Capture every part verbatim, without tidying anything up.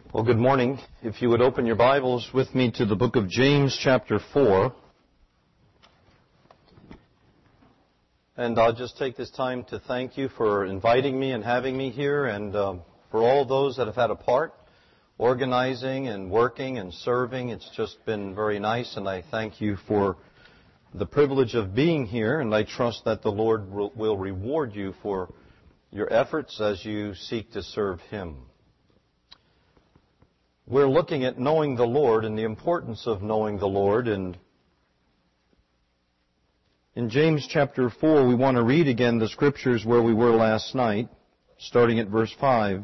Well, good morning. If you would open your Bibles with me to the book of James, chapter four. And I'll just take this time to thank you for inviting me and having me here, and um, for all those that have had a part, organizing and working and serving. It's just been very nice, and I thank you for the privilege of being here, and I trust that the Lord will reward you for your efforts as you seek to serve Him. We're looking at knowing the Lord and the importance of knowing the Lord. And in James chapter four, we want to read again the scriptures where we were last night, starting at verse five.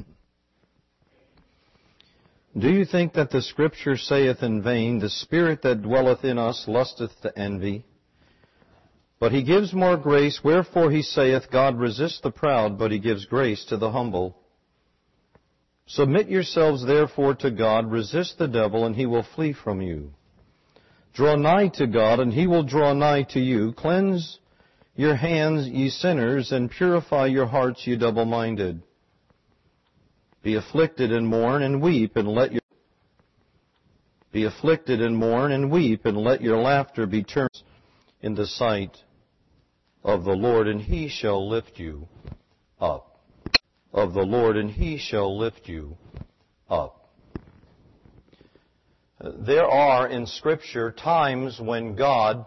Do you think that the scripture saith in vain, the Spirit that dwelleth in us lusteth to envy? But He gives more grace, wherefore He saith, God resists the proud, but He gives grace to the humble. Submit yourselves therefore to God, resist the devil, and he will flee from you. Draw nigh to God, and He will draw nigh to you. Cleanse your hands, ye sinners, and purify your hearts, ye double-minded. Be afflicted and mourn and weep, and let your be afflicted and mourn and weep, and let your laughter be turned in the sight of the Lord, and He shall lift you up. Of the Lord, and He shall lift you up. There are in Scripture times when God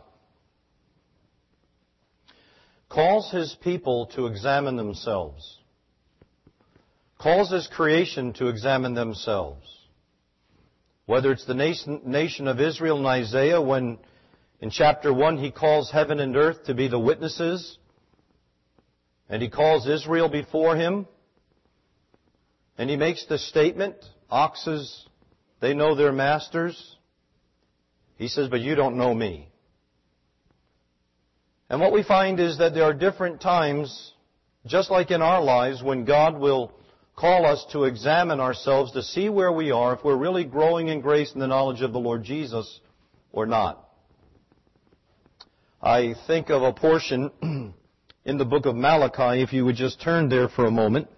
calls His people to examine themselves, calls His creation to examine themselves. Whether it's the nation, nation of Israel in Isaiah, when in chapter one He calls heaven and earth to be the witnesses, and He calls Israel before Him, and He makes the statement, oxes, they know their masters. He says, but you don't know me. And what we find is that there are different times, just like in our lives, when God will call us to examine ourselves to see where we are, if we're really growing in grace and the knowledge of the Lord Jesus or not. I think of a portion in the book of Malachi, if you would just turn there for a moment.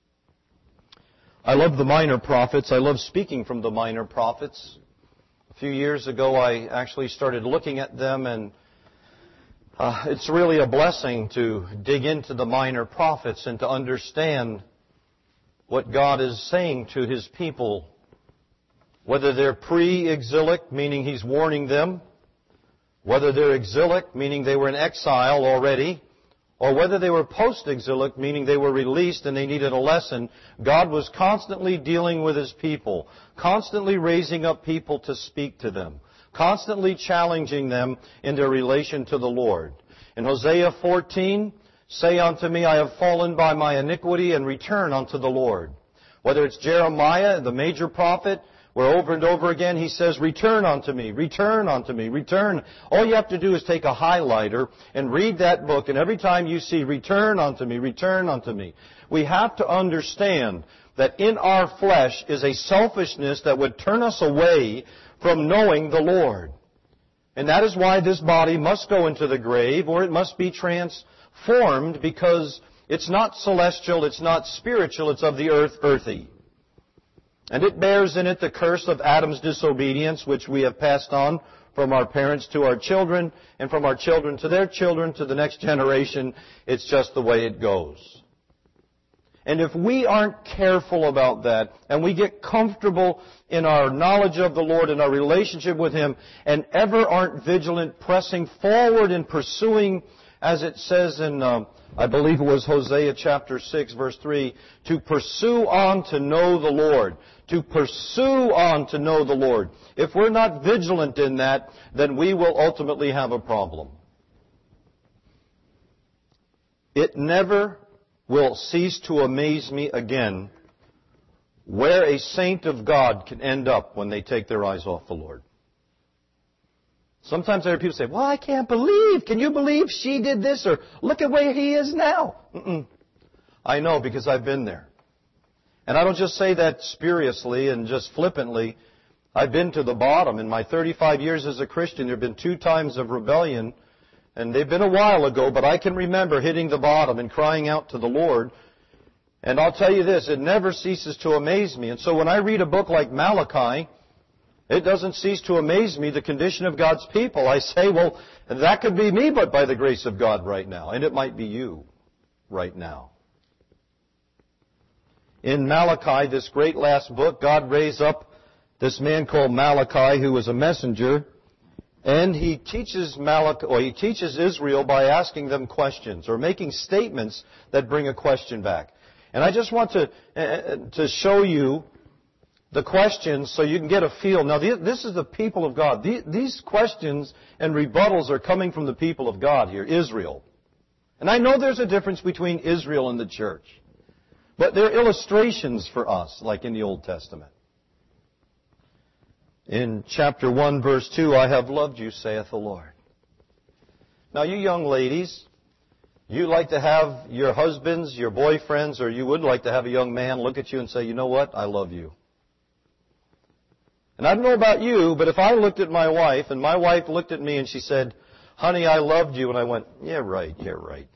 I love the minor prophets. I love speaking from the minor prophets. A few years ago, I actually started looking at them, and uh, it's really a blessing to dig into the minor prophets and to understand what God is saying to His people, whether they're pre-exilic, meaning He's warning them, whether they're exilic, meaning they were in exile already, or whether they were post-exilic, meaning they were released and they needed a lesson. God was constantly dealing with His people, constantly raising up people to speak to them, constantly challenging them in their relation to the Lord. In Hosea fourteen, say unto me, I have fallen by my iniquity, and return unto the Lord. Whether it's Jeremiah, the major prophet, where over and over again he says, return unto me, return unto me, return. All you have to do is take a highlighter and read that book, and every time you see return unto me, return unto me, we have to understand that in our flesh is a selfishness that would turn us away from knowing the Lord. And that is why this body must go into the grave, or it must be transformed, because it's not celestial, it's not spiritual, it's of the earth, earthy. And it bears in it the curse of Adam's disobedience, which we have passed on from our parents to our children, and from our children to their children, to the next generation. It's just the way it goes. And if we aren't careful about that, and we get comfortable in our knowledge of the Lord and our relationship with Him, and ever aren't vigilant, pressing forward and pursuing, as it says in, uh, I believe it was Hosea chapter six, verse three, to pursue on to know the Lord. To pursue on to know the Lord. If we're not vigilant in that, then we will ultimately have a problem. It never will cease to amaze me again where a saint of God can end up when they take their eyes off the Lord. Sometimes I hear people say, well, I can't believe, can you believe she did this? Or look at where he is now. Mm-mm. I know, because I've been there. And I don't just say that spuriously and just flippantly. I've been to the bottom. In my thirty-five years as a Christian, there have been two times of rebellion. And they've been a while ago, but I can remember hitting the bottom and crying out to the Lord. And I'll tell you this, it never ceases to amaze me. And so when I read a book like Malachi, it doesn't cease to amaze me, the condition of God's people. I say, well, that could be me, but by the grace of God right now. And it might be you right now. In Malachi, this great last book, God raised up this man called Malachi, who was a messenger, and he teaches Malachi, or he teaches Israel by asking them questions or making statements that bring a question back. And I just want to uh, to show you the questions so you can get a feel. Now, this is the people of God. These questions and rebuttals are coming from the people of God here, Israel. And I know there's a difference between Israel and the church. But they're illustrations for us, like in the Old Testament. In chapter one, verse two, I have loved you, saith the Lord. Now, you young ladies, you like to have your husbands, your boyfriends, or you would like to have a young man look at you and say, you know what, I love you. And I don't know about you, but if I looked at my wife, and my wife looked at me and she said, honey, I loved you, and I went, yeah, right, yeah, right.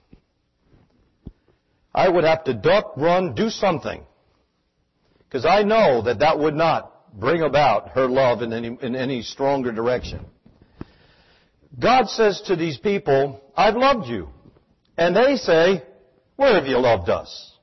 I would have to duck, run, do something. Because I know that that would not bring about her love in any, in any stronger direction. God says to these people, I've loved you. And they say, where have you loved us?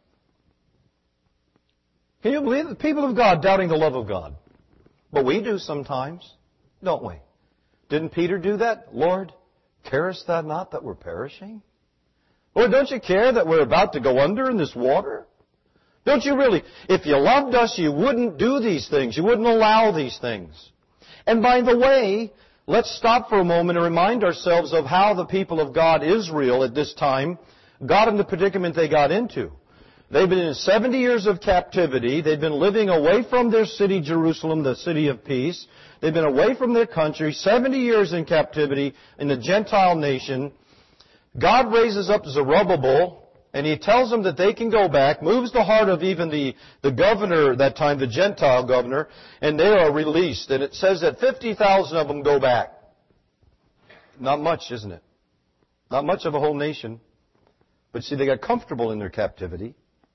Can you believe it? The people of God doubting the love of God. But we do sometimes, don't we? Didn't Peter do that? Lord, carest thou not that we're perishing? Lord, don't you care that we're about to go under in this water? Don't you really? If you loved us, you wouldn't do these things. You wouldn't allow these things. And by the way, let's stop for a moment and remind ourselves of how the people of God, Israel, at this time, got in the predicament they got into. They've been in seventy years of captivity. They've been living away from their city, Jerusalem, the city of peace. They've been away from their country, seventy years in captivity in the Gentile nation. God raises up Zerubbabel, and He tells them that they can go back, moves the heart of even the, the governor at that time, the Gentile governor, and they are released. And it says that fifty thousand of them go back. Not much, isn't it? Not much of a whole nation. But see, they got comfortable in their captivity.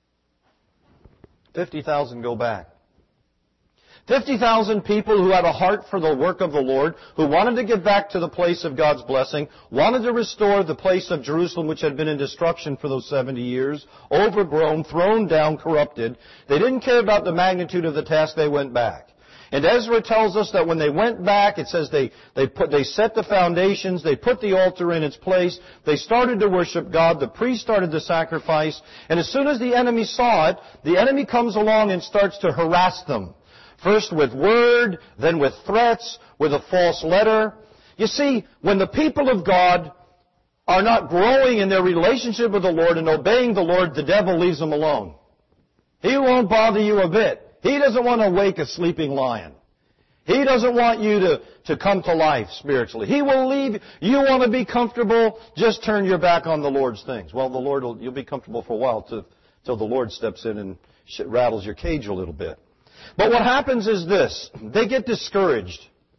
fifty thousand go back. fifty thousand people who had a heart for the work of the Lord, who wanted to get back to the place of God's blessing, wanted to restore the place of Jerusalem which had been in destruction for those seventy years, overgrown, thrown down, corrupted. They didn't care about the magnitude of the task, they went back. And Ezra tells us that when they went back, it says they, they put, they set the foundations, they put the altar in its place, they started to worship God, the priest started to sacrifice, and as soon as the enemy saw it, the enemy comes along and starts to harass them. First with word, then with threats, with a false letter. You see, when the people of God are not growing in their relationship with the Lord and obeying the Lord, the devil leaves them alone. He won't bother you a bit. He doesn't want to wake a sleeping lion. He doesn't want you to, to come to life spiritually. He will leave. You want to be comfortable, just turn your back on the Lord's things. Well, the Lord will, you'll be comfortable for a while till, till the Lord steps in and rattles your cage a little bit. But what happens is this. They get discouraged.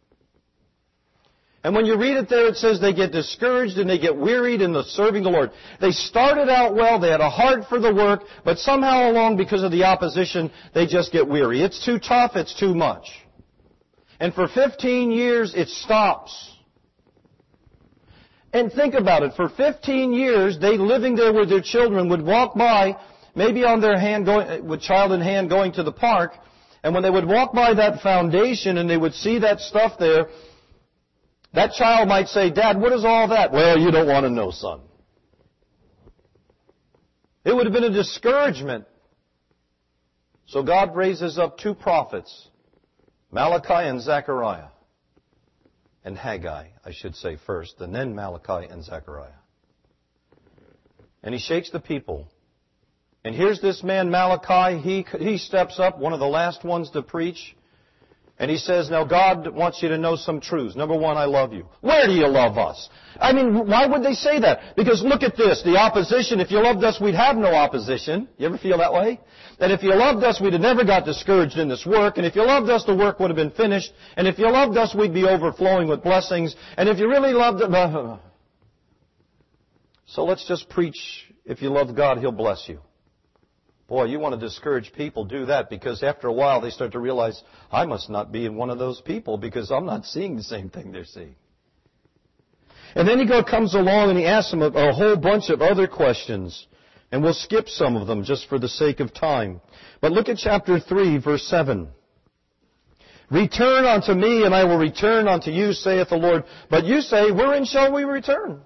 And when you read it there, it says they get discouraged and they get wearied in the serving the Lord. They started out well, they had a heart for the work, but somehow along, because of the opposition, they just get weary. It's too tough, it's too much. And for fifteen years, it stops. And think about it. For fifteen years, they living there with their children would walk by, maybe on their hand, going, with child in hand, going to the park. And when they would walk by that foundation and they would see that stuff there, that child might say, Dad, what is all that? Well, you don't want to know, son. It would have been a discouragement. So God raises up two prophets, Malachi and Zechariah. And Haggai, I should say first, and then Malachi and Zechariah. And he shakes the people. And here's this man, Malachi. He, he steps up, one of the last ones to preach. And he says, now God wants you to know some truths. Number one, I love you. Where do you love us? I mean, why would they say that? Because look at this, the opposition. If you loved us, we'd have no opposition. You ever feel that way? That if you loved us, we'd have never got discouraged in this work. And if you loved us, the work would have been finished. And if you loved us, we'd be overflowing with blessings. And if you really loved us... So let's just preach, if you love God, He'll bless you. Boy, you want to discourage people, do that, because after a while they start to realize, I must not be one of those people because I'm not seeing the same thing they're seeing. And then he go, comes along and he asks them a, a whole bunch of other questions. And we'll skip some of them just for the sake of time. But look at chapter three, verse seven. Return unto me, and I will return unto you, saith the Lord. But you say, wherein shall we return?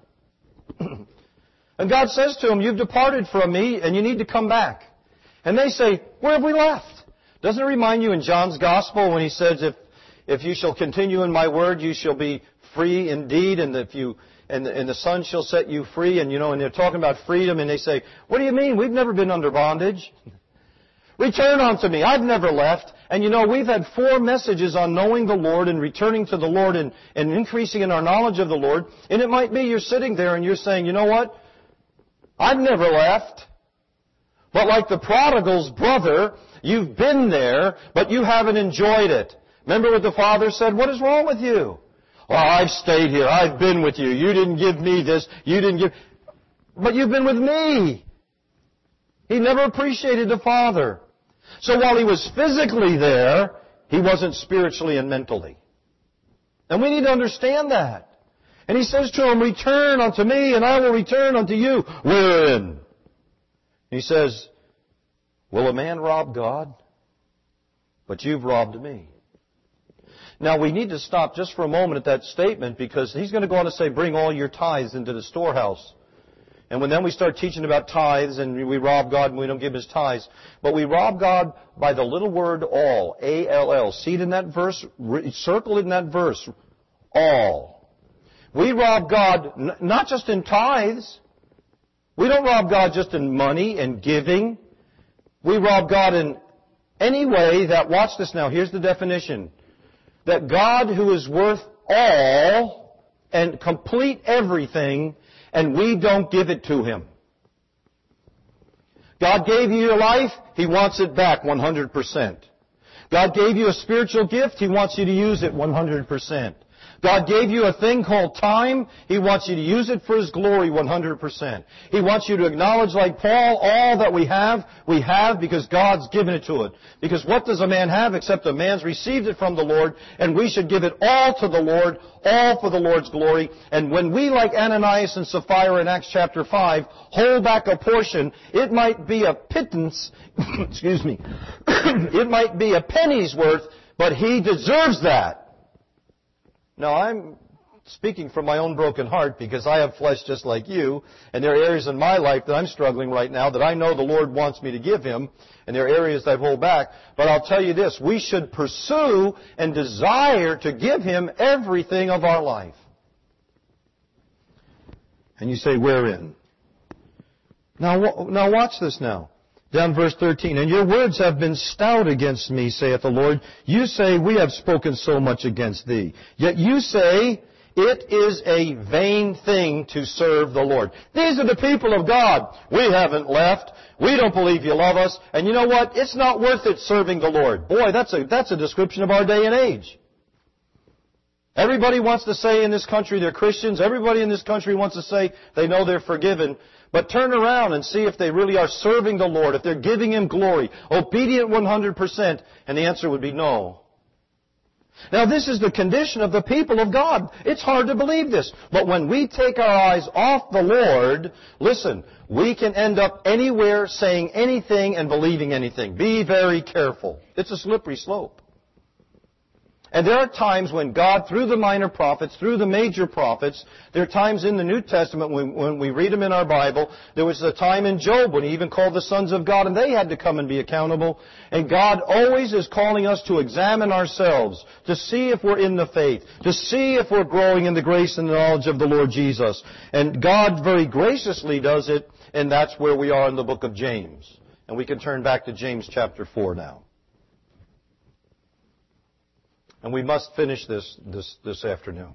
And God says to them, you've departed from me, and you need to come back. And they say, where have we left? Doesn't it remind you in John's Gospel when he says, if, if you shall continue in my word, you shall be free indeed, and if you, and the, and the Son shall set you free, and you know, and they're talking about freedom, and they say, what do you mean? We've never been under bondage. Return unto me. I've never left. And you know, we've had four messages on knowing the Lord and returning to the Lord and, and increasing in our knowledge of the Lord. And it might be you're sitting there and you're saying, you know what? I've never left. But like the prodigal's brother, you've been there, but you haven't enjoyed it. Remember what the father said? What is wrong with you? Well, I've stayed here. I've been with you. You didn't give me this. You didn't give... But you've been with me. He never appreciated the Father. So while he was physically there, he wasn't spiritually and mentally. And we need to understand that. And he says to him, return unto me, and I will return unto you. Wherein? He says, will a man rob God? But you've robbed me. Now, we need to stop just for a moment at that statement, because he's going to go on to say, bring all your tithes into the storehouse. And when then we start teaching about tithes, and we rob God and we don't give His tithes. But we rob God by the little word all, A L L. See it in that verse? Circle it in that verse. All. We rob God not just in tithes. We don't rob God just in money and giving. We rob God in any way that, watch this now, here's the definition, that God who is worth all and complete everything, and we don't give it to Him. God gave you your life, He wants it back one hundred percent. God gave you a spiritual gift, He wants you to use it one hundred percent. God gave you a thing called time. He wants you to use it for His glory one hundred percent. He wants you to acknowledge, like Paul, all that we have, we have because God's given it to it. Because what does a man have except a man's received it from the Lord, and we should give it all to the Lord, all for the Lord's glory. And when we, like Ananias and Sapphira in Acts chapter five, hold back a portion, it might be a pittance, excuse me, it might be a penny's worth, but he deserves that. Now, I'm speaking from my own broken heart because I have flesh just like you, and there are areas in my life that I'm struggling right now that I know the Lord wants me to give Him, and there are areas that I hold back. But I'll tell you this, we should pursue and desire to give Him everything of our life. And you say, wherein? Now, now watch this now. Down verse thirteen, and your words have been stout against me, saith the Lord. You say, we have spoken so much against thee. Yet you say, it is a vain thing to serve the Lord. These are the people of God. We haven't left. We don't believe you love us. And you know what? It's not worth it serving the Lord. Boy, that's a, that's a description of our day and age. Everybody wants to say in this country they're Christians. Everybody in this country wants to say they know they're forgiven. But turn around and see if they really are serving the Lord, if they're giving Him glory, obedient one hundred percent, and the answer would be no. Now, this is the condition of the people of God. It's hard to believe this. But when we take our eyes off the Lord, listen, we can end up anywhere saying anything and believing anything. Be very careful. It's a slippery slope. And there are times when God, through the minor prophets, through the major prophets, there are times in the New Testament when, when we read them in our Bible, there was a time in Job when He even called the sons of God and they had to come and be accountable. And God always is calling us to examine ourselves, to see if we're in the faith, to see if we're growing in the grace and the knowledge of the Lord Jesus. And God very graciously does it, and that's where we are in the book of James. And we can turn back to James chapter four now. And we must finish this, this, this afternoon.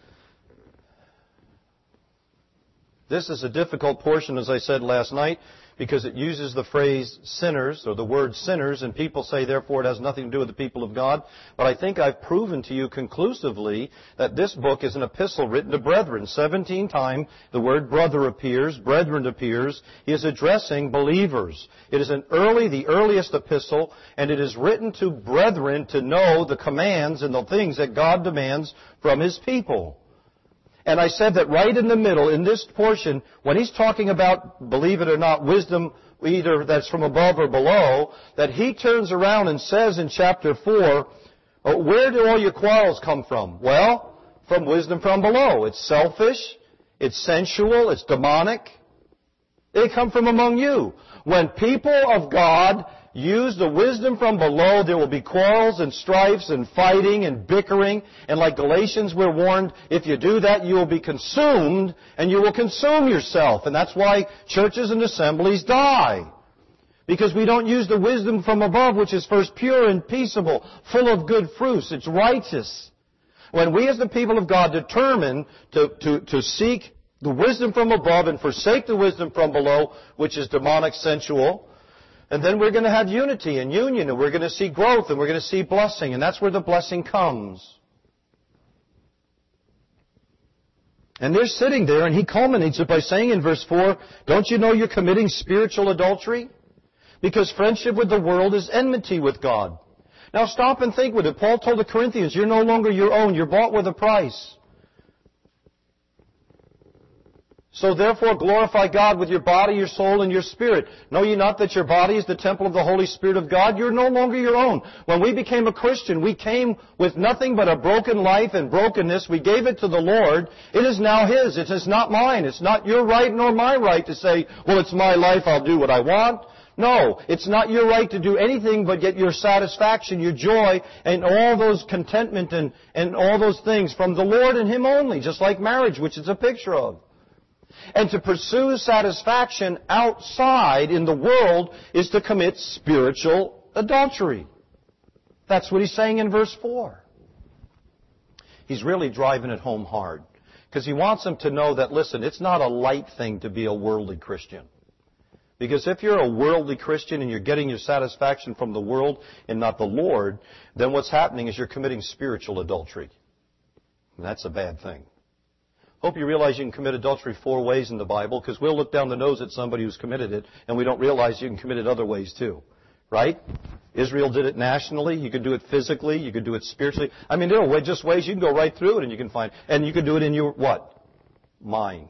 This is a difficult portion, as I said last night, because it uses the phrase sinners, or the word sinners, and people say, therefore, it has nothing to do with the people of God. But I think I've proven to you conclusively that this book is an epistle written to brethren. Seventeen times the word brother appears, brethren appears. He is addressing believers. It is an early, the earliest epistle, and it is written to brethren to know the commands and the things that God demands from His people. And I said that right in the middle, in this portion, when he's talking about, believe it or not, wisdom either that's from above or below, that he turns around and says in chapter four, where do all your quarrels come from? Well, from wisdom from below. It's selfish, it's sensual, it's demonic. They come from among you. When people of God use the wisdom from below, there will be quarrels and strifes and fighting and bickering. And like Galatians, we're warned, if you do that, you will be consumed and you will consume yourself. And that's why churches and assemblies die. Because we don't use the wisdom from above, which is first pure and peaceable, full of good fruits. It's righteous. When we as the people of God determine to, to, to seek the wisdom from above and forsake the wisdom from below, which is demonic, sensual, and then we're going to have unity and union, and we're going to see growth, and we're going to see blessing, and that's where the blessing comes. And they're sitting there, and he culminates it by saying in verse four, don't you know you're committing spiritual adultery? Because friendship with the world is enmity with God. Now stop and think with it. Paul told the Corinthians, you're no longer your own, you're bought with a price. So therefore glorify God with your body, your soul, and your spirit. Know ye not that your body is the temple of the Holy Spirit of God? You're no longer your own. When we became a Christian, we came with nothing but a broken life and brokenness. We gave it to the Lord. It is now His. It is not mine. It's not your right nor my right to say, well, it's my life, I'll do what I want. No, it's not your right to do anything but get your satisfaction, your joy, and all those contentment and, and all those things from the Lord and Him only, just like marriage, which it's a picture of. And to pursue satisfaction outside in the world is to commit spiritual adultery. That's what he's saying in verse four. He's really driving it home hard. Because he wants them to know that, listen, it's not a light thing to be a worldly Christian. Because if you're a worldly Christian and you're getting your satisfaction from the world and not the Lord, then what's happening is you're committing spiritual adultery. And that's a bad thing. Hope you realize you can commit adultery four ways in the Bible, because we'll look down the nose at somebody who's committed it, and we don't realize you can commit it other ways too. Right? Israel did it nationally. You could do it physically. You could do it spiritually. I mean, there are just ways you can go right through it and you can find. And you can do it in your what? Mind.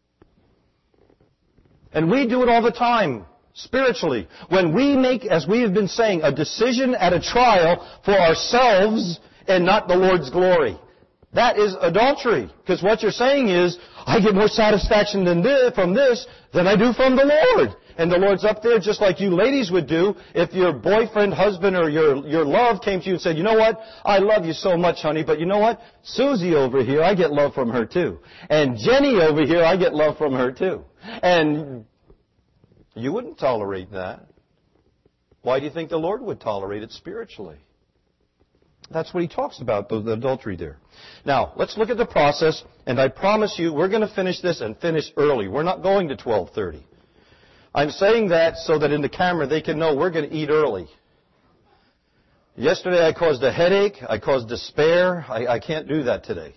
And we do it all the time, spiritually. When we make, as we have been saying, a decision at a trial for ourselves and not the Lord's glory. That is adultery. Because what you're saying is, I get more satisfaction than this, from this than I do from the Lord. And the Lord's up there just like you ladies would do if your boyfriend, husband, or your, your love came to you and said, you know what? I love you so much, honey, but you know what? Susie over here, I get love from her too. And Jenny over here, I get love from her too. And you wouldn't tolerate that. Why do you think the Lord would tolerate it spiritually? That's what he talks about, the adultery there. Now, let's look at the process, and I promise you we're going to finish this and finish early. We're not going to twelve thirty. I'm saying that so that in the camera they can know we're going to eat early. Yesterday I caused a headache. I caused despair. I, I can't do that today.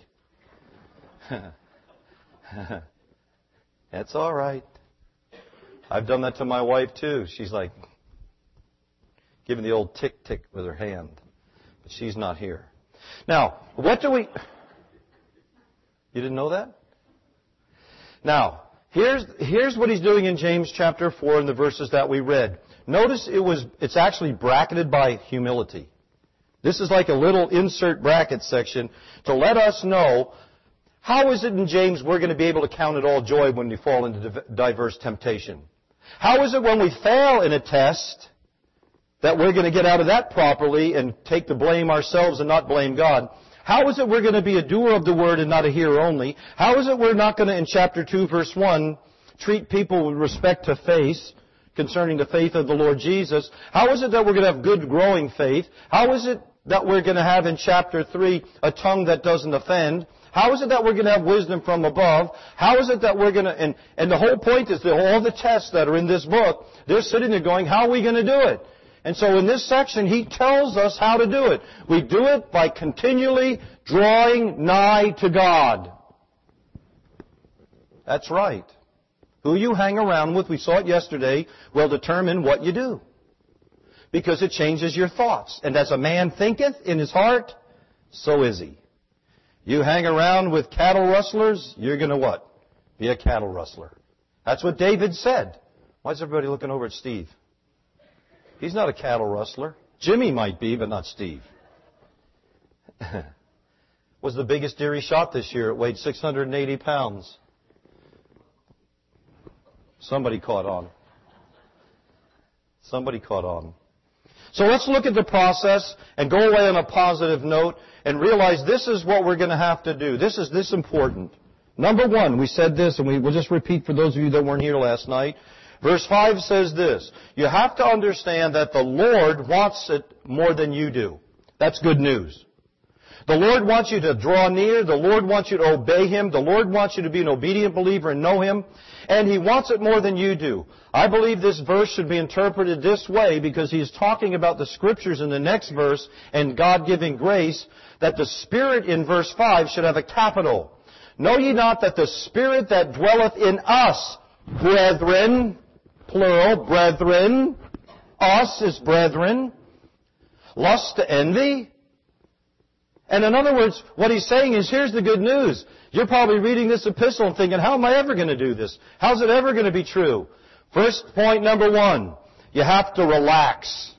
That's all right. I've done that to my wife too. She's like giving the old tick-tick with her hand. But she's not here. Now, what do we... You didn't know that? Now, here's, here's what he's doing in James chapter four in the verses that we read. Notice it was, it's actually bracketed by humility. This is like a little insert bracket section to let us know how is it in James we're going to be able to count it all joy when we fall into diverse temptation. How is it when we fail in a test that we're going to get out of that properly and take the blame ourselves and not blame God? How is it we're going to be a doer of the word and not a hearer only? How is it we're not going to, in chapter two, verse one, treat people with respect to faith concerning the faith of the Lord Jesus? How is it that we're going to have good growing faith? How is it that we're going to have in chapter three a tongue that doesn't offend? How is it that we're going to have wisdom from above? How is it that we're going to, and, and the whole point is that all the tests that are in this book, they're sitting there going, how are we going to do it? And so in this section, he tells us how to do it. We do it by continually drawing nigh to God. That's right. Who you hang around with, we saw it yesterday, will determine what you do. Because it changes your thoughts. And as a man thinketh in his heart, so is he. You hang around with cattle rustlers, you're going to what? Be a cattle rustler. That's what David said. Why is everybody looking over at Steve? He's not a cattle rustler. Jimmy might be, but not Steve. Was the biggest deer he shot this year. It weighed six hundred eighty pounds. Somebody caught on. Somebody caught on. So let's look at the process and go away on a positive note and realize this is what we're going to have to do. This is this important. Number one, we said this, and we will just repeat for those of you that weren't here last night. Verse five says this. You have to understand that the Lord wants it more than you do. That's good news. The Lord wants you to draw near. The Lord wants you to obey Him. The Lord wants you to be an obedient believer and know Him. And He wants it more than you do. I believe this verse should be interpreted this way because He is talking about the Scriptures in the next verse and God giving grace, that the Spirit in verse five should have a capital. Know ye not that the Spirit that dwelleth in us, brethren, plural, brethren, us is brethren, lust to envy? And in other words, what he's saying is, here's the good news. You're probably reading this epistle and thinking, how am I ever going to do this? How's it ever going to be true? First point number one, you have to relax.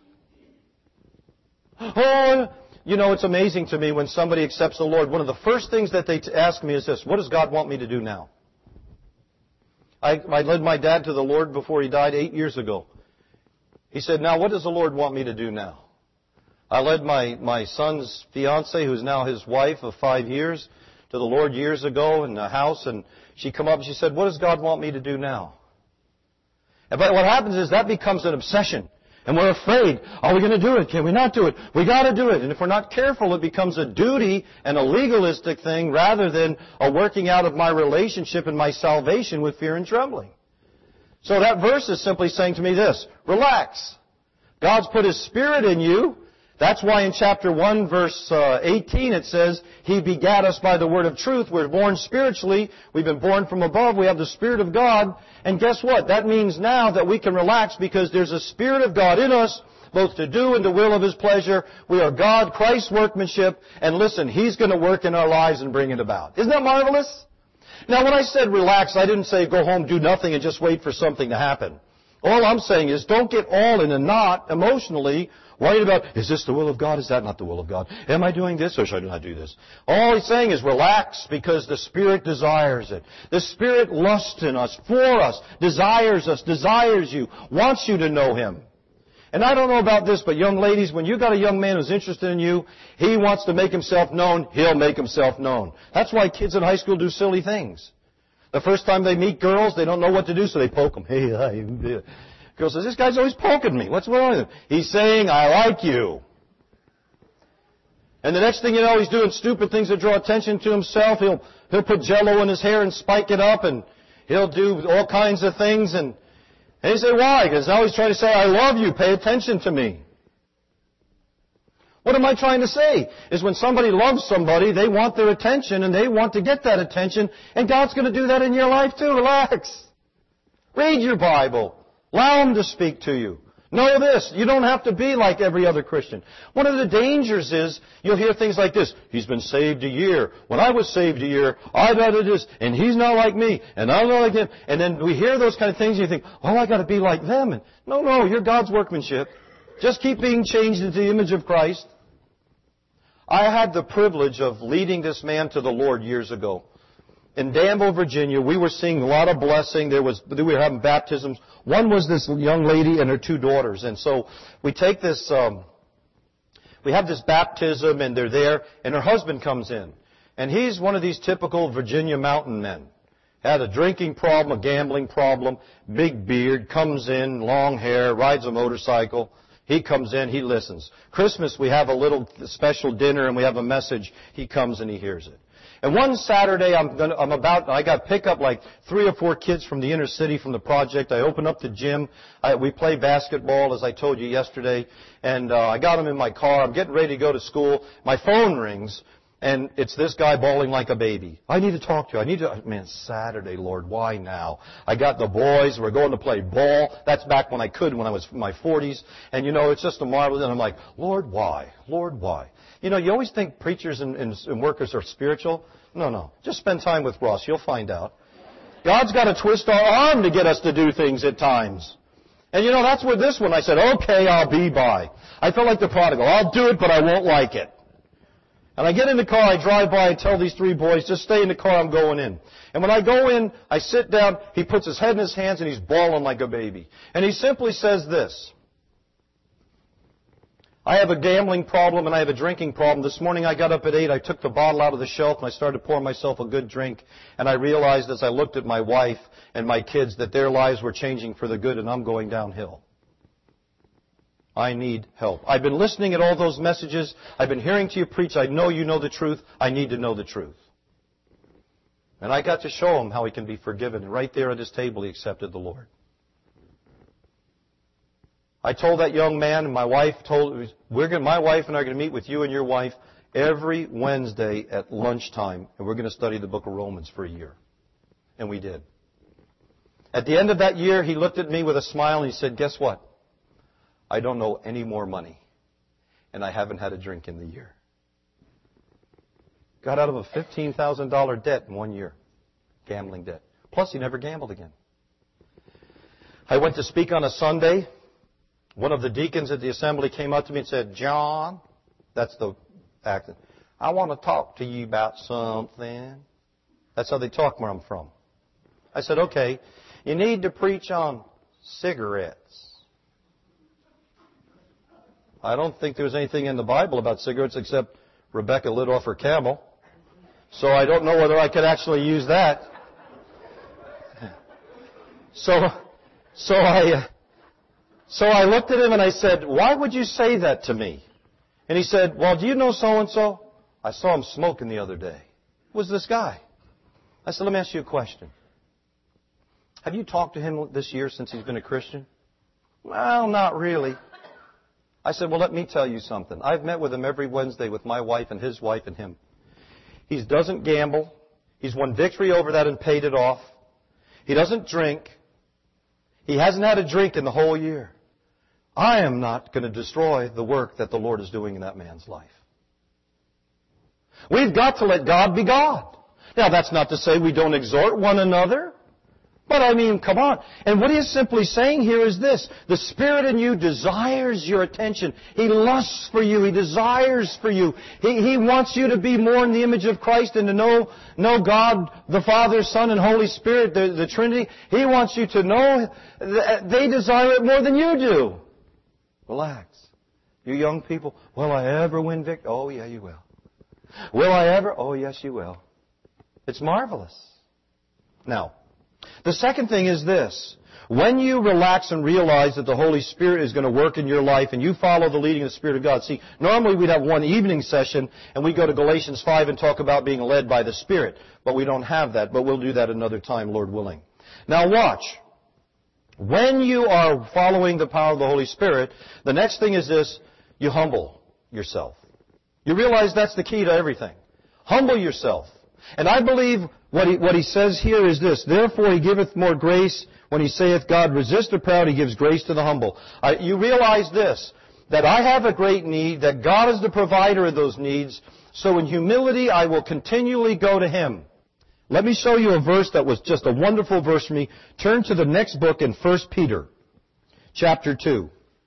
Oh, you know, it's amazing to me when somebody accepts the Lord. One of the first things that they ask me is this, what does God want me to do now? I, I led my dad to the Lord before he died eight years ago. He said, now what does the Lord want me to do now? I led my, my son's fiancée, who's now his wife of five years, to the Lord years ago in the house, and she come up and she said, what does God want me to do now? And but what happens is that becomes an obsession. And we're afraid, are we going to do it? Can we not do it? We got to do it. And if we're not careful, it becomes a duty and a legalistic thing rather than a working out of my relationship and my salvation with fear and trembling. So that verse is simply saying to me this, relax. God's put His Spirit in you. That's why in chapter one, verse uh, eighteen, it says, He begat us by the word of truth. We're born spiritually. We've been born from above. We have the Spirit of God. And guess what? That means now that we can relax because there's a Spirit of God in us, both to do and the will of His pleasure. We are God, Christ's workmanship. And listen, He's going to work in our lives and bring it about. Isn't that marvelous? Now, when I said relax, I didn't say go home, do nothing, and just wait for something to happen. All I'm saying is don't get all in a knot emotionally worried about, is this the will of God? Is that not the will of God? Am I doing this or should I not do this? All he's saying is relax because the Spirit desires it. The Spirit lusts in us, for us, desires us, desires you, wants you to know Him. And I don't know about this, but young ladies, when you got a young man who's interested in you, he wants to make himself known, he'll make himself known. That's why kids in high school do silly things. The first time they meet girls, they don't know what to do, so they poke them. Hey, hi. Girl says, this guy's always poking me. What's wrong with him? He's saying, I like you. And the next thing you know, he's doing stupid things to draw attention to himself. He'll, he'll put Jell-O in his hair and spike it up, and he'll do all kinds of things. And, and you say, why? Because now he's trying to say, I love you. Pay attention to me. What am I trying to say? Is when somebody loves somebody, they want their attention, and they want to get that attention, and God's going to do that in your life too. Relax. Read your Bible. Allow Him to speak to you. Know this, you don't have to be like every other Christian. One of the dangers is you'll hear things like this. He's been saved a year. When I was saved a year, I did this, and he's not like me, and I'm not like him. And then we hear those kind of things, and you think, oh, I got to be like them. And no, no, you're God's workmanship. Just keep being changed into the image of Christ. I had the privilege of leading this man to the Lord years ago. In Danville, Virginia, we were seeing a lot of blessing. There was, we were having baptisms. One was this young lady and her two daughters. And so we take this, um, we have this baptism and they're there and her husband comes in. And he's one of these typical Virginia mountain men. Had a drinking problem, a gambling problem, big beard, comes in, long hair, rides a motorcycle. He comes in, he listens. Christmas, we have a little special dinner and we have a message. He comes and he hears it. And one Saturday, I'm gonna, I'm about, I got to pick up like three or four kids from the inner city from the project. I open up the gym. I, we play basketball, as I told you yesterday. And uh, I got them in my car. I'm getting ready to go to school. My phone rings, and it's this guy bawling like a baby. I need to talk to you. I need to, man, Saturday, Lord, why now? I got the boys. We're going to play ball. That's back when I could, when I was in my forties. And, you know, it's just a marvel. And I'm like, Lord, why? Lord, why? You know, you always think preachers and, and, and workers are spiritual. No, no. Just spend time with Ross. You'll find out. God's got to twist our arm to get us to do things at times. And, you know, that's where this one, I said, okay, I'll be by. I felt like the prodigal. I'll do it, but I won't like it. And I get in the car, I drive by, I tell these three boys, just stay in the car, I'm going in. And when I go in, I sit down, he puts his head in his hands and he's bawling like a baby. And he simply says this: I have a gambling problem and I have a drinking problem. This morning I got up at eight, I took the bottle out of the shelf and I started pouring myself a good drink. And I realized as I looked at my wife and my kids that their lives were changing for the good and I'm going downhill. I need help. I've been listening at all those messages. I've been hearing to you preach. I know you know the truth. I need to know the truth. And I got to show him how he can be forgiven. And right there at his table, he accepted the Lord. I told that young man, and my wife told, we're going, my wife and I are going to meet with you and your wife every Wednesday at lunchtime, and we're going to study the book of Romans for a year. And we did. At the end of that year, he looked at me with a smile and he said, guess what? I don't know any more money, and I haven't had a drink in the year. Got out of a fifteen thousand dollars debt in one year, gambling debt. Plus, he never gambled again. I went to speak on a Sunday. One of the deacons at the assembly came up to me and said, John, that's the accent, I want to talk to you about something. That's how they talk where I'm from. I said, okay, you need to preach on cigarettes. I don't think there's anything in the Bible about cigarettes except Rebecca lit off her camel. So I don't know whether I could actually use that. So, so I, so I looked at him and I said, why would you say that to me? And he said, well, do you know so-and-so? I saw him smoking the other day. Who was this guy? I said, let me ask you a question. Have you talked to him this year since he's been a Christian? Well, not really. I said, well, let me tell you something. I've met with him every Wednesday with my wife and his wife and him. He doesn't gamble. He's won victory over that and paid it off. He doesn't drink. He hasn't had a drink in the whole year. I am not going to destroy the work that the Lord is doing in that man's life. We've got to let God be God. Now, that's not to say we don't exhort one another. But I mean, come on. And what he is simply saying here is this. The Spirit in you desires your attention. He lusts for you. He desires for you. He, he wants you to be more in the image of Christ and to know, know God, the Father, Son, and Holy Spirit, the, the Trinity. He wants you to know that they desire it more than you do. Relax. You young people, will I ever win victory? Oh, yeah, you will. Will I ever? Oh, yes, you will. It's marvelous. Now, the second thing is this. When you relax and realize that the Holy Spirit is going to work in your life and you follow the leading of the Spirit of God. See, normally we'd have one evening session and we go to Galatians five and talk about being led by the Spirit. But we don't have that. But we'll do that another time, Lord willing. Now watch. When you are following the power of the Holy Spirit, the next thing is this. You humble yourself. You realize that's the key to everything. Humble yourself. And I believe what he, what he says here is this. Therefore he giveth more grace when he saith, God resist the proud, he gives grace to the humble. Uh, you realize this, that I have a great need, that God is the provider of those needs. So in humility I will continually go to him. Let me show you a verse that was just a wonderful verse for me. Turn to the next book in First Peter, chapter two.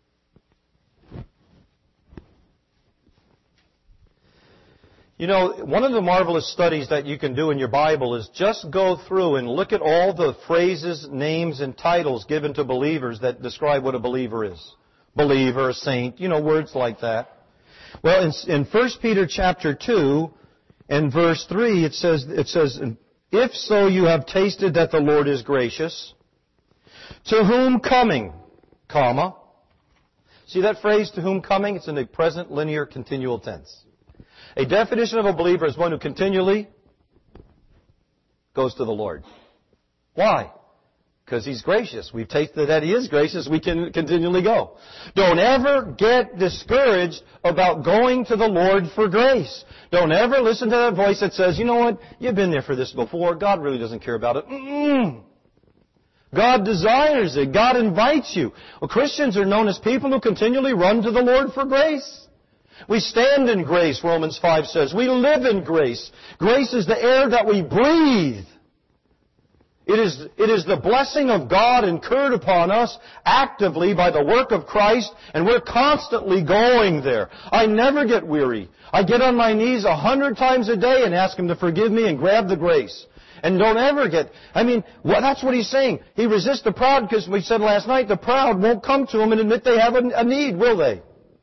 You know, one of the marvelous studies that you can do in your Bible is just go through and look at all the phrases, names, and titles given to believers that describe what a believer is. Believer, a saint, you know, words like that. Well, in, in First Peter chapter two and verse three, it says, it says, if so you have tasted that the Lord is gracious, to whom coming, comma, See that phrase, to whom coming? It's in the present linear continual tense. A definition of a believer is one who continually goes to the Lord. Why? Because He's gracious. We've tasted that He is gracious. We can continually go. Don't ever get discouraged about going to the Lord for grace. Don't ever listen to that voice that says, you know what, you've been there for this before. God really doesn't care about it. Mm-mm. God desires it. God invites you. Well, Christians are known as people who continually run to the Lord for grace. We stand in grace, Romans five says. We live in grace. Grace is the air that we breathe. It is, it is the blessing of God incurred upon us actively by the work of Christ, and we're constantly going there. I never get weary. I get on my knees a hundred times a day and ask Him to forgive me and grab the grace. And don't ever get, I mean, well, that's what He's saying. He resists the proud because we said last night, the proud won't come to Him and admit they have a, a need, will they?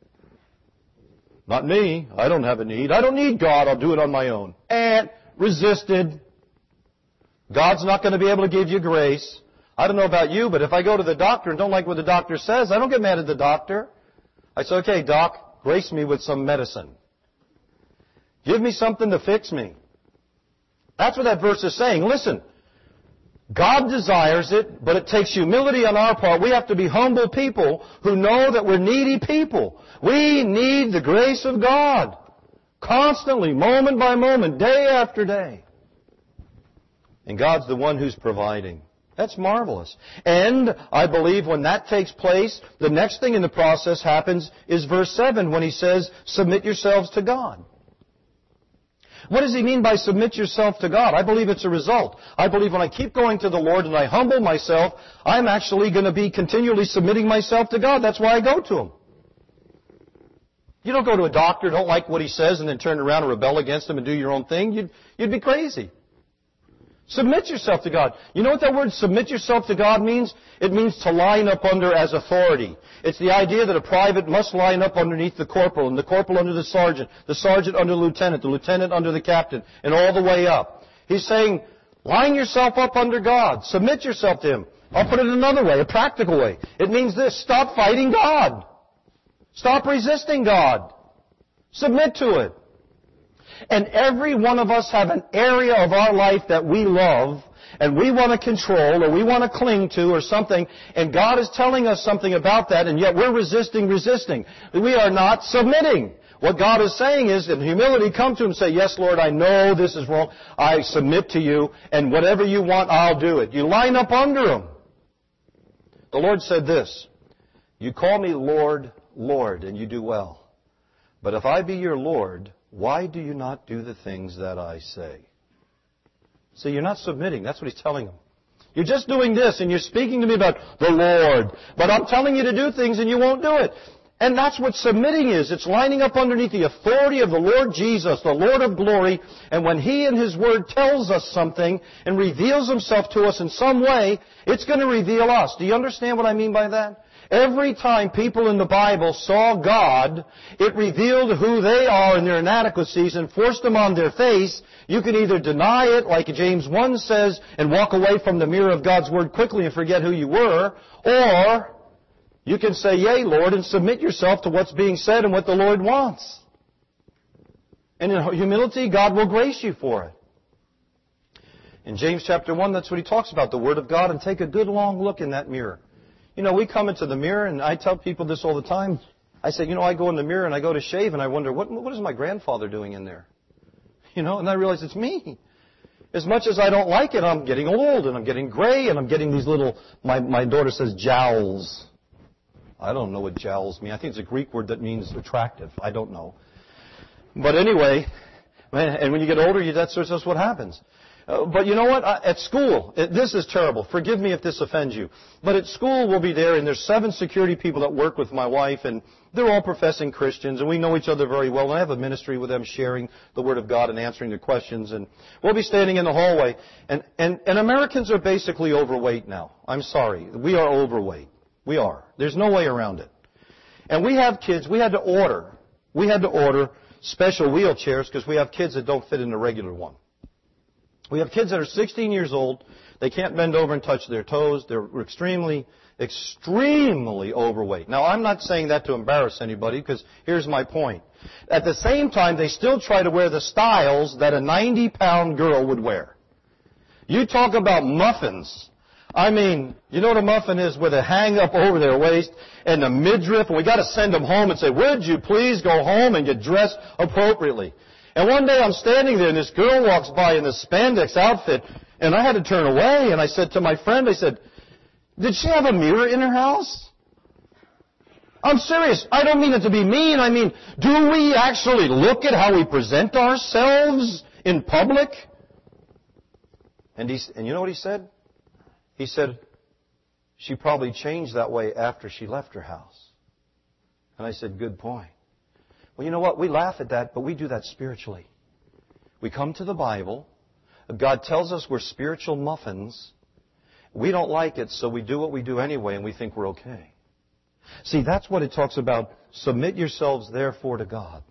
Not me. I don't have a need. I don't need God. I'll do it on my own. And resisted. God's not going to be able to give you grace. I don't know about you, but if I go to the doctor and don't like what the doctor says, I don't get mad at the doctor. I say, okay, doc, grace me with some medicine. Give me something to fix me. That's what that verse is saying. Listen, God desires it, but it takes humility on our part. We have to be humble people who know that we're needy people. We need the grace of God. Constantly, moment by moment, day after day. And God's the one who's providing. That's marvelous. And I believe when that takes place, the next thing in the process happens is verse seven when He says, submit yourselves to God. What does He mean by submit yourself to God? I believe it's a result. I believe when I keep going to the Lord and I humble myself, I'm actually going to be continually submitting myself to God. That's why I go to Him. You don't go to a doctor, don't like what he says, and then turn around and rebel against him and do your own thing. You'd, you'd be crazy. Submit yourself to God. You know what that word submit yourself to God means? It means to line up under as authority. It's the idea that a private must line up underneath the corporal, and the corporal under the sergeant, the sergeant under the lieutenant, the lieutenant under the captain, and all the way up. He's saying, line yourself up under God. Submit yourself to Him. I'll put it another way, a practical way. It means this: stop fighting God. Stop resisting God. Submit to it. And every one of us have an area of our life that we love and we want to control or we want to cling to or something, and God is telling us something about that, and yet we're resisting, resisting. We are not submitting. What God is saying is, in humility, come to Him and say, yes, Lord, I know this is wrong. I submit to You, and whatever You want, I'll do it. You line up under Him. The Lord said this, you call Me Lord, Lord, and you do well. But if I be your Lord, why do you not do the things that I say? See, you're not submitting. That's what He's telling them. You're just doing this, and you're speaking to Me about the Lord. But I'm telling you to do things, and you won't do it. And that's what submitting is. It's lining up underneath the authority of the Lord Jesus, the Lord of glory. And when He in His Word tells us something and reveals Himself to us in some way, it's going to reveal us. Do you understand what I mean by that? Every time people in the Bible saw God, it revealed who they are in their inadequacies and forced them on their face. You can either deny it, like James one says, and walk away from the mirror of God's Word quickly and forget who you were, or you can say, yea, Lord, and submit yourself to what's being said and what the Lord wants. And in humility, God will grace you for it. In James chapter one, that's what he talks about, the Word of God, and take a good long look in that mirror. You know, we come into the mirror, and I tell people this all the time. I say, you know, I go in the mirror and I go to shave, and I wonder, what, what is my grandfather doing in there? You know, and I realize it's me. As much as I don't like it, I'm getting old, and I'm getting gray, and I'm getting these little, my, my daughter says jowls. I don't know what jowls mean. I think it's a Greek word that means attractive. I don't know. But anyway, and when you get older, you, that's, that's what happens. Uh, but you know what? Uh, at school, it, this is terrible. Forgive me if this offends you. But at school, we'll be there, and there's seven security people that work with my wife, and they're all professing Christians, and we know each other very well. And I have a ministry with them sharing the Word of God and answering their questions. And we'll be standing in the hallway, and, and, and Americans are basically overweight now. I'm sorry. We are overweight. We are. There's no way around it. And we have kids. We had to order. We had to order special wheelchairs because we have kids that don't fit in the regular one. We have kids that are sixteen years old. They can't bend over and touch their toes. They're extremely, extremely overweight. Now, I'm not saying that to embarrass anybody, because here's my point. At the same time, they still try to wear the styles that a ninety-pound girl would wear. You talk about muffins. I mean, you know what a muffin is, with a hang up over their waist and a midriff, and we got to send them home and say, would you please go home and get dressed appropriately? And one day I'm standing there and this girl walks by in this spandex outfit, and I had to turn away, and I said to my friend, I said, did she have a mirror in her house? I'm serious. I don't mean it to be mean. I mean, do we actually look at how we present ourselves in public? And, he, and you know what he said? He said, she probably changed that way after she left her house. And I said, good point. Well, you know what? We laugh at that, but we do that spiritually. We come to the Bible. God tells us we're spiritual muffins. We don't like it, so we do what we do anyway, and we think we're okay. See, that's what it talks about. Submit yourselves, therefore, to God.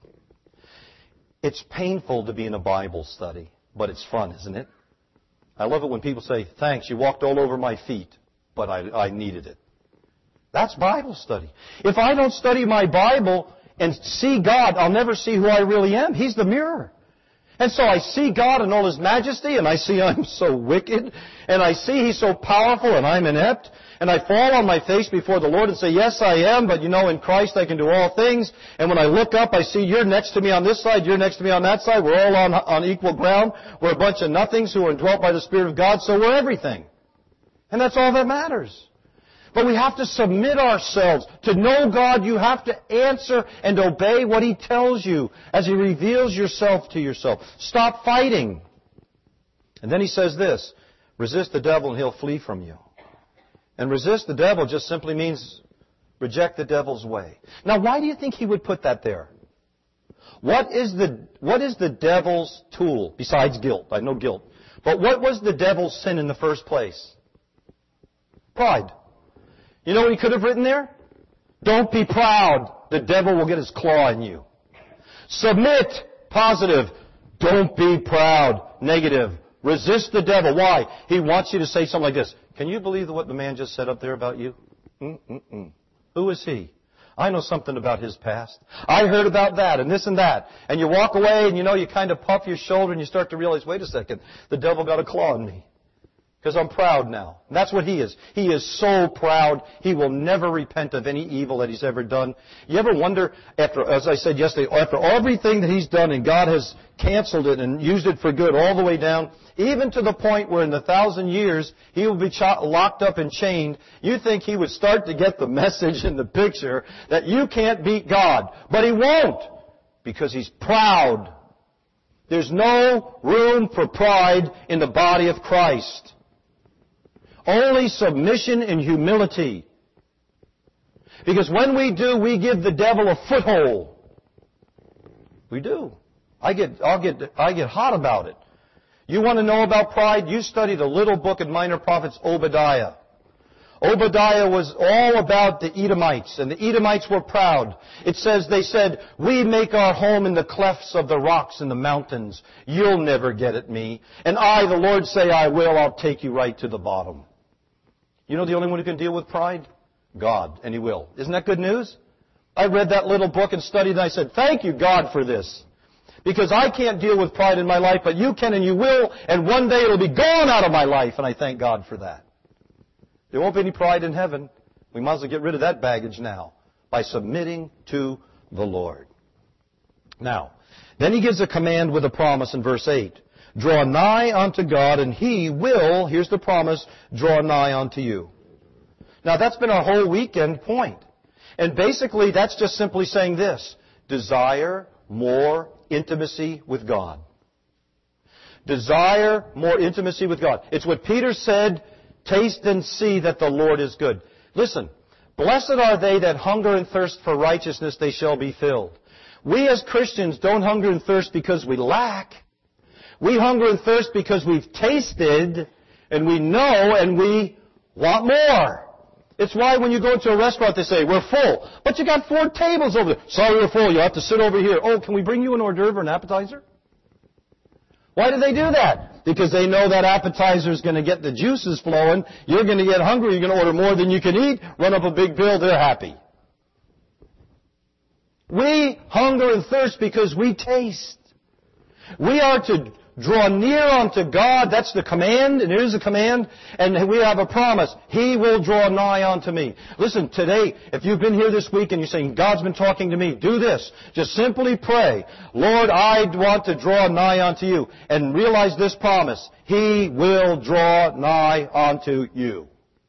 It's painful to be in a Bible study, but it's fun, isn't it? I love it when people say, thanks, you walked all over my feet, but I, I needed it. That's Bible study. If I don't study my Bible and see God, I'll never see who I really am. He's the mirror. And so I see God in all His majesty, and I see I'm so wicked, and I see He's so powerful, and I'm inept, and I fall on my face before the Lord and say, yes, I am, but you know, in Christ I can do all things. And when I look up, I see you're next to me on this side, you're next to me on that side. We're all on, on equal ground. We're a bunch of nothings who are indwelt by the Spirit of God, so we're everything. And that's all that matters. But we have to submit ourselves. To know God, you have to answer and obey what He tells you as He reveals yourself to yourself. Stop fighting. And then He says this, resist the devil and he'll flee from you. And resist the devil just simply means reject the devil's way. Now, why do you think He would put that there? What is the, what is the devil's tool besides guilt? I know guilt. But what was the devil's sin in the first place? Pride. You know what he could have written there? Don't be proud. The devil will get his claw in you. Submit. Positive. Don't be proud. Negative. Resist the devil. Why? He wants you to say something like this. Can you believe what the man just said up there about you? Mm-mm-mm. Who is he? I know something about his past. I heard about that and this and that. And you walk away and you know, you kind of puff your shoulder and you start to realize, wait a second, the devil got a claw in me. Because I'm proud now. And that's what he is. He is so proud, he will never repent of any evil that he's ever done. You ever wonder, after, as I said yesterday, after everything that he's done and God has canceled it and used it for good all the way down, even to the point where in the thousand years he will be cho- locked up and chained, you think he would start to get the message in the picture that you can't beat God. But he won't, because he's proud. There's no room for pride in the body of Christ. Only submission and humility. Because when we do, we give the devil a foothold. We do. I get, I'll get, I get hot about it. You want to know about pride? You studied a little book in Minor Prophets, Obadiah. Obadiah was all about the Edomites, and the Edomites were proud. It says, they said, we make our home in the clefts of the rocks and the mountains. You'll never get at me. And I, the Lord, say I will. I'll take you right to the bottom. You know the only one who can deal with pride? God, and He will. Isn't that good news? I read that little book and studied, and I said, thank you, God, for this. Because I can't deal with pride in my life, but you can and you will, and one day it'll be gone out of my life, and I thank God for that. There won't be any pride in heaven. We might as well get rid of that baggage now by submitting to the Lord. Now, then He gives a command with a promise in verse eight. Draw nigh unto God, and He will, here's the promise, draw nigh unto you. Now, that's been our whole weekend point. And basically, that's just simply saying this. Desire more intimacy with God. Desire more intimacy with God. It's what Peter said, taste and see that the Lord is good. Listen, blessed are they that hunger and thirst for righteousness, they shall be filled. We as Christians don't hunger and thirst because we lack. We hunger and thirst because we've tasted and we know and we want more. It's why when you go to a restaurant they say, we're full. But you got four tables over there. Sorry, we're full. You'll have to sit over here. Oh, can we bring you an hors d'oeuvre or an appetizer? Why do they do that? Because they know that appetizer is going to get the juices flowing. You're going to get hungry. You're going to order more than you can eat. Run up a big bill. They're happy. We hunger and thirst because we taste. We are to draw near unto God. That's the command, and it is a command. And we have a promise. He will draw nigh unto me. Listen, today, if you've been here this week and you're saying, God's been talking to me, do this. Just simply pray, Lord, I want to draw nigh unto you. And realize this promise. He will draw nigh unto you.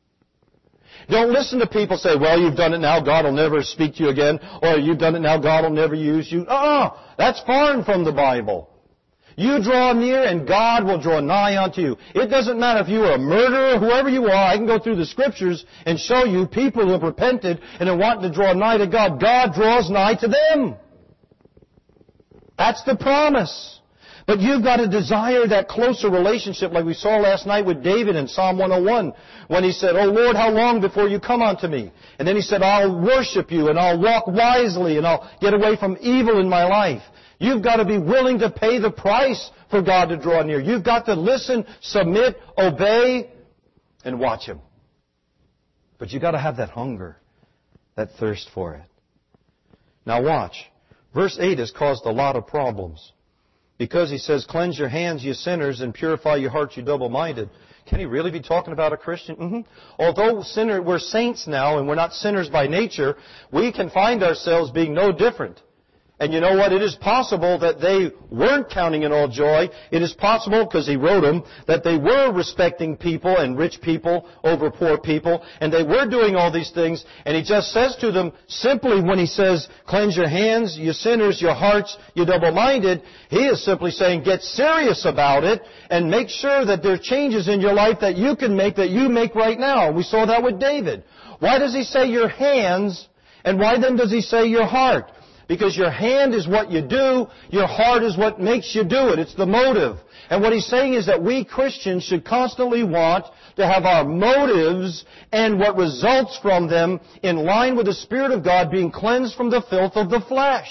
Don't listen to people say, well, you've done it now, God will never speak to you again. Or you've done it now, God will never use you. Uh-uh. That's foreign from the Bible. You draw near and God will draw nigh unto you. It doesn't matter if you are a murderer, whoever you are. I can go through the Scriptures and show you people who have repented and are wanting to draw nigh to God. God draws nigh to them. That's the promise. But you've got to desire that closer relationship like we saw last night with David in Psalm one oh one when he said, Oh Lord, how long before you come unto me? And then he said, I'll worship you and I'll walk wisely and I'll get away from evil in my life. You've got to be willing to pay the price for God to draw near. You've got to listen, submit, obey, and watch Him. But you've got to have that hunger, that thirst for it. Now watch. Verse eight has caused a lot of problems. Because he says, cleanse your hands, you sinners, and purify your hearts, you double-minded. Can he really be talking about a Christian? Mm-hmm. Although sinner, we're saints now, and we're not sinners by nature, we can find ourselves being no different. And you know what? It is possible that they weren't counting in all joy. It is possible, because he wrote them, that they were respecting people and rich people over poor people. And they were doing all these things. And he just says to them, simply when he says, cleanse your hands, you sinners, your hearts, you double-minded, he is simply saying, get serious about it and make sure that there are changes in your life that you can make, that you make right now. We saw that with David. Why does he say your hands? And why then does he say your heart? Because your hand is what you do, your heart is what makes you do it. It's the motive. And what he's saying is that we Christians should constantly want to have our motives and what results from them in line with the Spirit of God being cleansed from the filth of the flesh.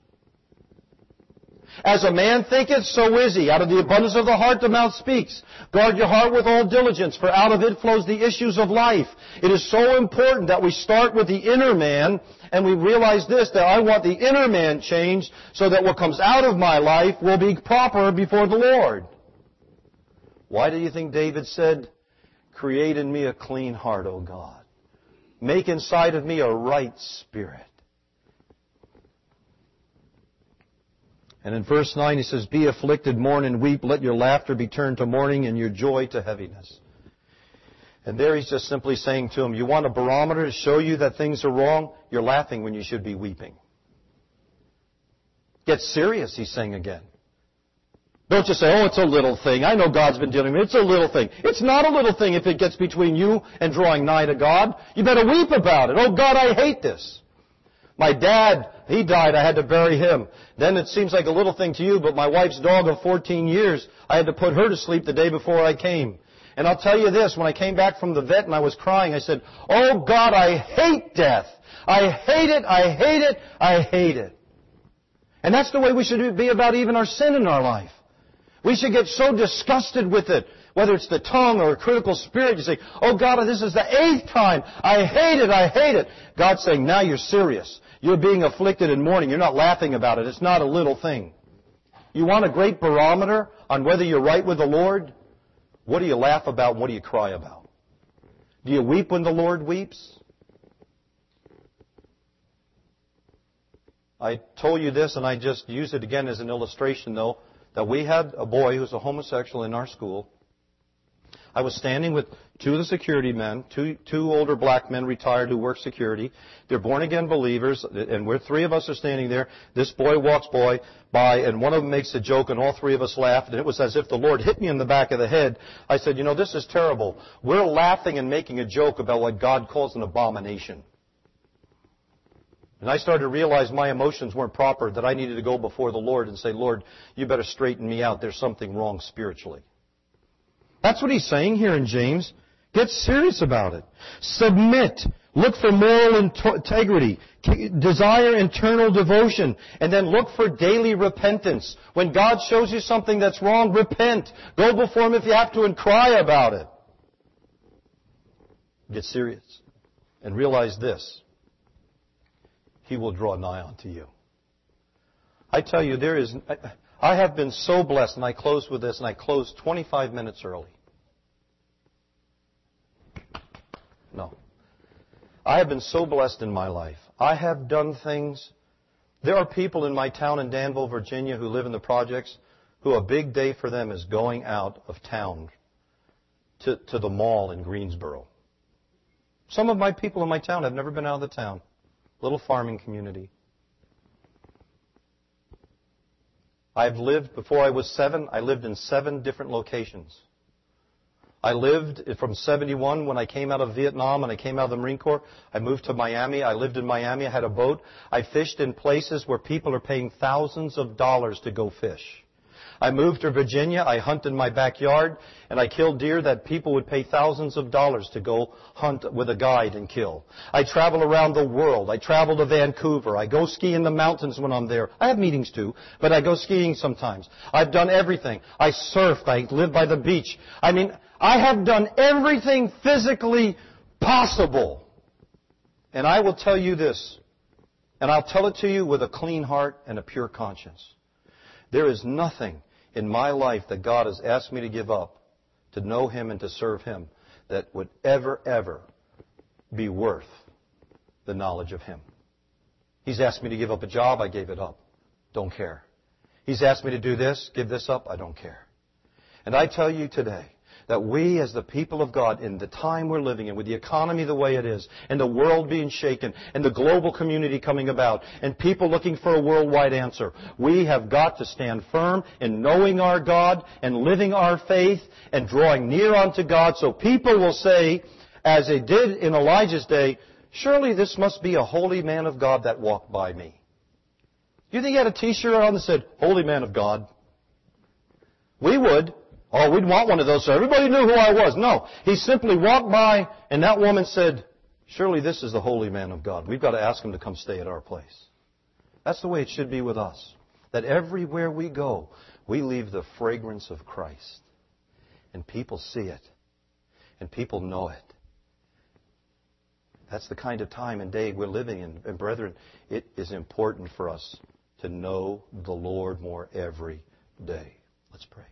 As a man thinketh, so is he. Out of the abundance of the heart the mouth speaks. Guard your heart with all diligence, for out of it flows the issues of life. It is so important that we start with the inner man, and we realize this, that I want the inner man changed so that what comes out of my life will be proper before the Lord. Why do you think David said, create in me a clean heart, O God. Make inside of me a right spirit. And in verse nine he says, be afflicted, mourn and weep. Let your laughter be turned to mourning and your joy to heaviness. And there he's just simply saying to him, you want a barometer to show you that things are wrong? You're laughing when you should be weeping. Get serious, he's saying again. Don't just say, oh, it's a little thing. I know God's been dealing with me. It's a little thing. It's not a little thing if it gets between you and drawing nigh to God. You better weep about it. Oh, God, I hate this. My dad, he died. I had to bury him. Then it seems like a little thing to you, but my wife's dog of fourteen years, I had to put her to sleep the day before I came. And I'll tell you this, when I came back from the vet and I was crying, I said, oh, God, I hate death. I hate it. I hate it. I hate it. And that's the way we should be about even our sin in our life. We should get so disgusted with it, whether it's the tongue or a critical spirit. You say, oh, God, this is the eighth time. I hate it. I hate it. God's saying, now you're serious. You're being afflicted in mourning. You're not laughing about it. It's not a little thing. You want a great barometer on whether you're right with the Lord? What do you laugh about and what do you cry about? Do you weep when the Lord weeps? I told you this, and I just use it again as an illustration, though, that we had a boy who was a homosexual in our school. I was standing with two of the security men, two, two older black men retired who work security. They're born-again believers, and we're three of us are standing there. This boy walks boy by, and one of them makes a joke, and all three of us laughed, and it was as if the Lord hit me in the back of the head. I said, you know, this is terrible. We're laughing and making a joke about what God calls an abomination. And I started to realize my emotions weren't proper, that I needed to go before the Lord and say, Lord, you better straighten me out. There's something wrong spiritually. That's what he's saying here in James. Get serious about it. Submit. Look for moral integrity. Desire internal devotion. And then look for daily repentance. When God shows you something that's wrong, repent. Go before Him if you have to and cry about it. Get serious. And realize this. He will draw nigh unto you. I tell you, there is... I have been so blessed, and I close with this, and I close twenty-five minutes early. No. I have been so blessed in my life. I have done things. There are people in my town in Danville, Virginia, who live in the projects, who a big day for them is going out of town to, to the mall in Greensboro. Some of my people in my town have never been out of the town. Little farming community. I've lived, before I was seven, I lived in seven different locations. I lived from seventy-one when I came out of Vietnam and I came out of the Marine Corps. I moved to Miami. I lived in Miami. I had a boat. I fished in places where people are paying thousands of dollars to go fish. I moved to Virginia. I hunt in my backyard, and I killed deer that people would pay thousands of dollars to go hunt with a guide and kill. I travel around the world. I travel to Vancouver. I go ski in the mountains when I'm there. I have meetings too, but I go skiing sometimes. I've done everything. I surfed. I live by the beach. I mean, I have done everything physically possible. And I will tell you this, and I'll tell it to you with a clean heart and a pure conscience. There is nothing in my life that God has asked me to give up to know Him and to serve Him that would ever, ever be worth the knowledge of Him. He's asked me to give up a job, I gave it up. Don't care. He's asked me to do this, give this up, I don't care. And I tell you today that we as the people of God, in the time we're living in, with the economy the way it is, and the world being shaken, and the global community coming about, and people looking for a worldwide answer, we have got to stand firm in knowing our God and living our faith and drawing near unto God, so people will say, as they did in Elijah's day, surely this must be a holy man of God that walked by me. Do you think he had a t-shirt on that said, Holy Man of God? We would. Oh, we'd want one of those so everybody knew who I was. No. He simply walked by, and that woman said, surely this is the holy man of God. We've got to ask him to come stay at our place. That's the way it should be with us. That everywhere we go, we leave the fragrance of Christ. And people see it. And people know it. That's the kind of time and day we're living in. And brethren, it is important for us to know the Lord more every day. Let's pray.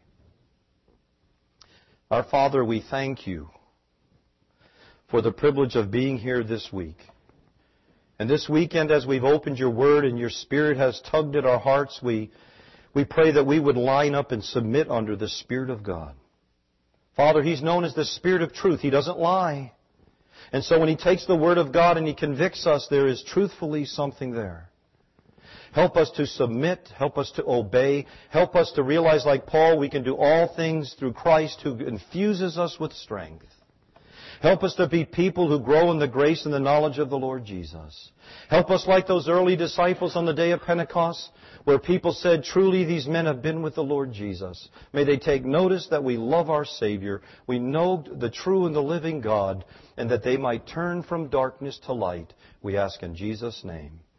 Our Father, we thank You for the privilege of being here this week. And this weekend, as we've opened Your Word and Your Spirit has tugged at our hearts, we, we pray that we would line up and submit under the Spirit of God. Father, He's known as the Spirit of truth. He doesn't lie. And so when He takes the Word of God and He convicts us, there is truthfully something there. Help us to submit. Help us to obey. Help us to realize, like Paul, we can do all things through Christ who infuses us with strength. Help us to be people who grow in the grace and the knowledge of the Lord Jesus. Help us like those early disciples on the day of Pentecost, where people said, truly these men have been with the Lord Jesus. May they take notice that we love our Savior, we know the true and the living God, and that they might turn from darkness to light. We ask in Jesus' name.